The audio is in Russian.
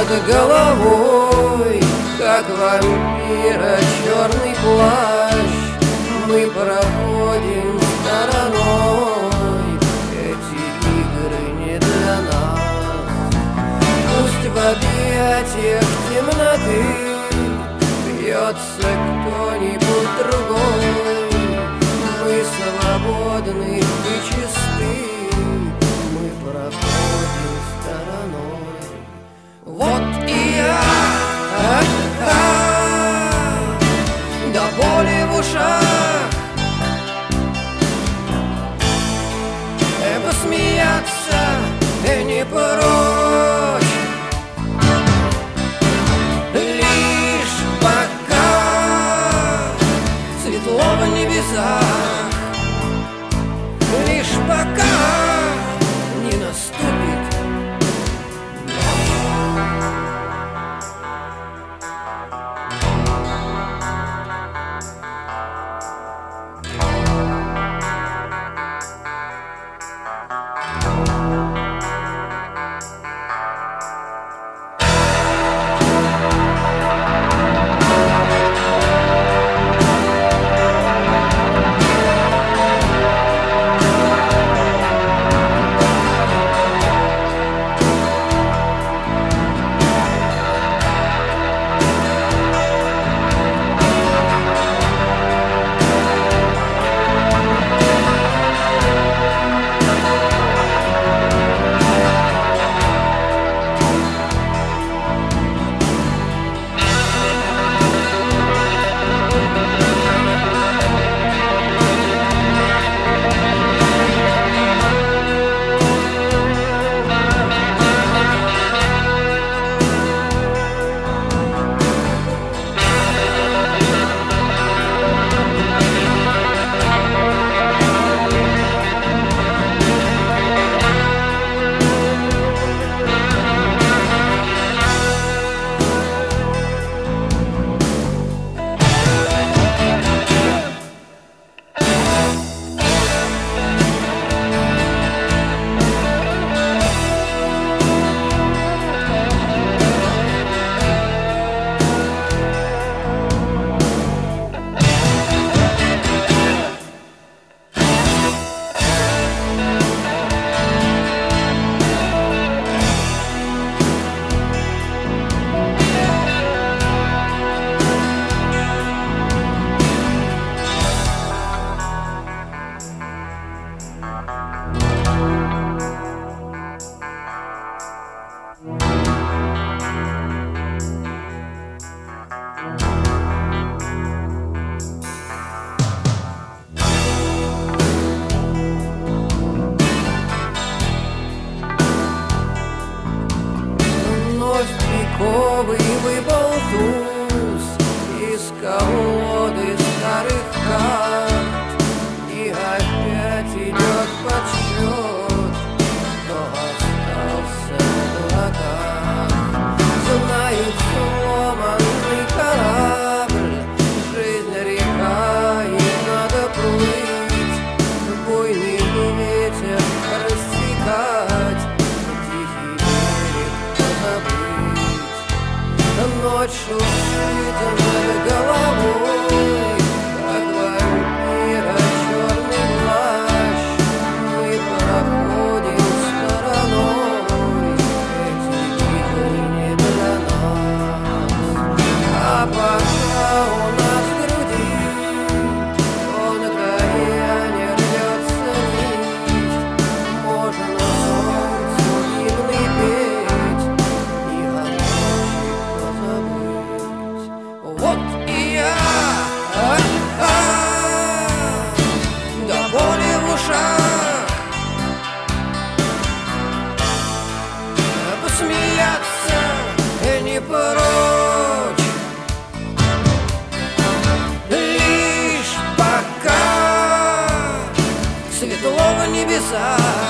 над головой, как вампира черный плащ. Мы проходим стороной, эти игры не для нас. Пусть в объятиях темноты бьется кто-нибудь другой. Мы свободны и чисты, мы проходим стороной. Вот и я, до боли в ушах, посмеяться не прочь. Лишь пока светло в небесах, лишь пока не наступит вековый выпал туз из колоды старых карт, и опять идет подсчет, кто остался в облаках. Знает сломанный корабль, жизнь река, и надо плыть, буйный ветер рассекать, тихий берег позабыть. Ночь шуршит над головой, как вампира черный плащ. Мы проходим стороной, эти игры не для нас. А пока у нас в груди тонкая не рвется нить, можно солнцу гимны петь и о ночи позабыть. Вот и я, до боли в ушах, посмеяться не прочь. Лишь пока светло в небесах,